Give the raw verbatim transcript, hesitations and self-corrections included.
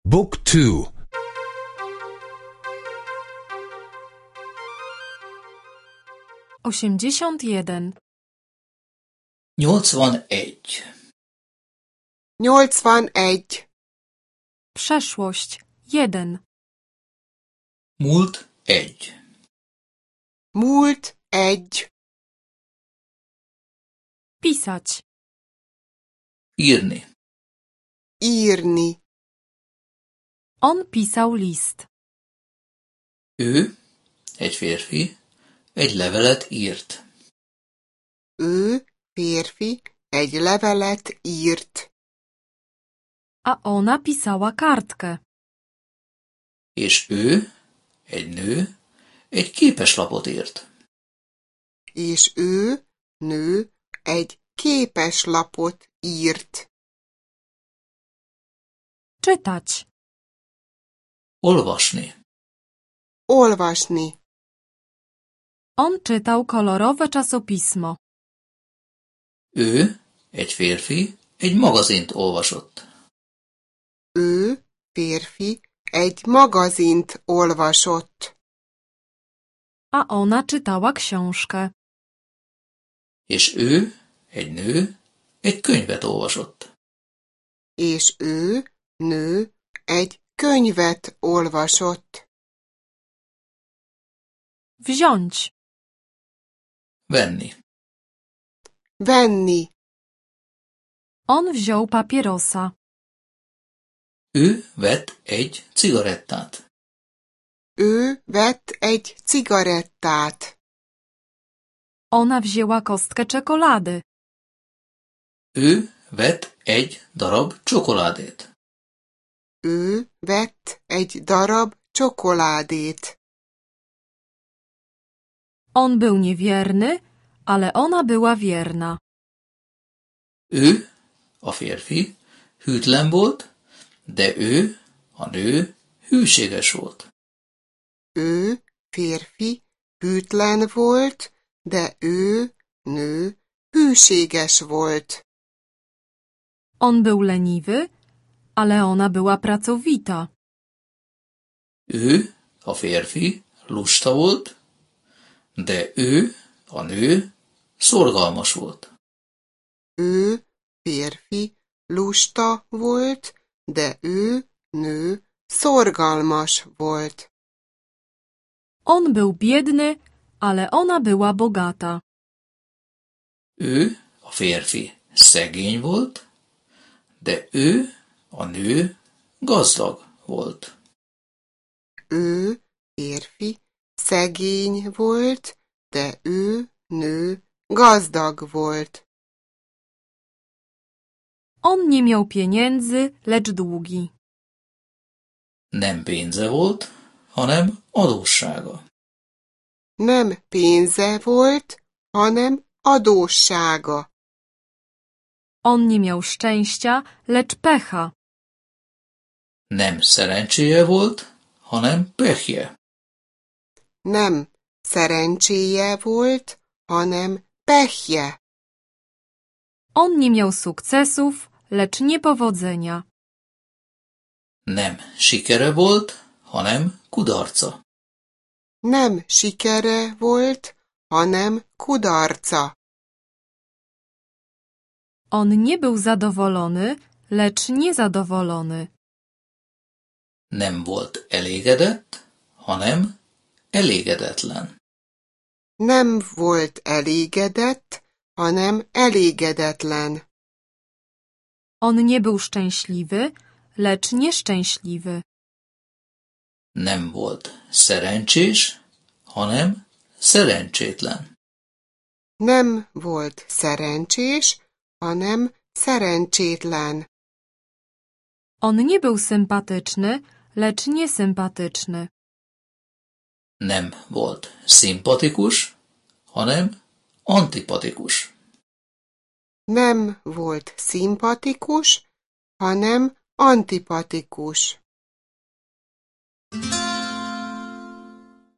Book two. osiemdziesiąt jeden. nyolcvanegy. nyolcvanegy. Przeszłość jeden. Múlt egy. Múlt egy. Pisać. Írni. Írni. On pisał list. Ő, egy férfi, egy levelet írt. Ő, férfi, egy levelet írt. A ona pisała kartkę. És ő, egy nő, egy képeslapot írt. És ő, nő, egy képeslapot írt. Czytać. Olvasni. Olvasni. On czytał kolorowe czasopismo. Ő, egy férfi, egy magazint olvasott. Ő, férfi, egy magazint olvasott. A ona czytała książkę. És ő, egy nő, egy könyvet olvasott. És ő, nő, egy könyvet olvasott. Wziąć. Venni. Venni. On wziął papierosa. Ő vett egy cigarettát. Ő vett egy cigarettát. Ona wzięła kostkę czekolady. Ő vett egy darab csokoládét. Ő vett egy darab csokoládét. On był niewierny, ale ona była wierna. Ő, a férfi, hűtlen volt, de ő, a nő, hűséges volt. Ő, férfi, hűtlen volt, de ő, nő, hűséges volt. On był leniwy, ale ona była pracowita. Ő, a férfi, lusta volt, de ő, a nő, szorgalmas volt. Ő, férfi, lusta volt, de ő, nő, szorgalmas volt. On był biedny, ale ona była bogata. Ő, a férfi, szegény volt, de ő, a nő, gazdag volt. Ő, férfi, szegény volt, de ő, nő, gazdag volt. On nie miał pieniędzy, lecz długi. Nem pénze volt, hanem adóssága. Nem pénze volt, hanem adóssága. On nie miał szczęścia, lecz pecha. Nem szerencséje volt, hanem pehje. Nem szerencséje volt, hanem pehje. On nie miał sukcesów, lecz niepowodzenia. Nem sikere volt, hanem kudarca. Nem sikere volt, hanem kudarca. On nie był zadowolony, lecz niezadowolony. Nem volt elégedett, hanem elégedetlen. Nem volt elégedett, hanem elégedetlen. On nie był szczęśliwy, lecz nieszczęśliwy. Nem volt szerencsés, hanem szerencsétlen. Nem volt szerencsés, hanem szerencsétlen. On nie był sympatyczny, lecz niesympatyczny. Nem volt szimpatikus, hanem antipatikus. Nem volt szimpatikus, hanem antipatikus.